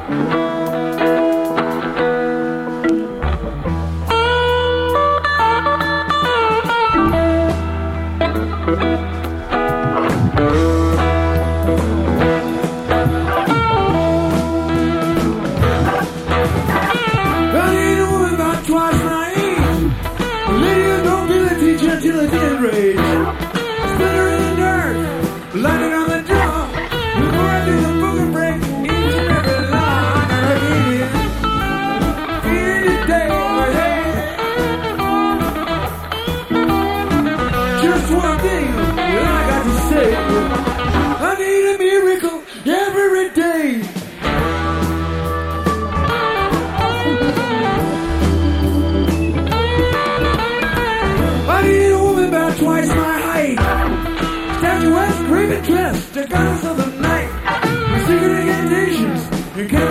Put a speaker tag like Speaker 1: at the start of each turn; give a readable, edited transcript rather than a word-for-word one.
Speaker 1: Landing on the drum, before I do the boogie break, each and every line I hit it. Any day, just one thing I got to say, I need a miracle every day. I need a woman about twice my height. Statuesque, raven dress, the goddess of the night. Secret incantations, you can't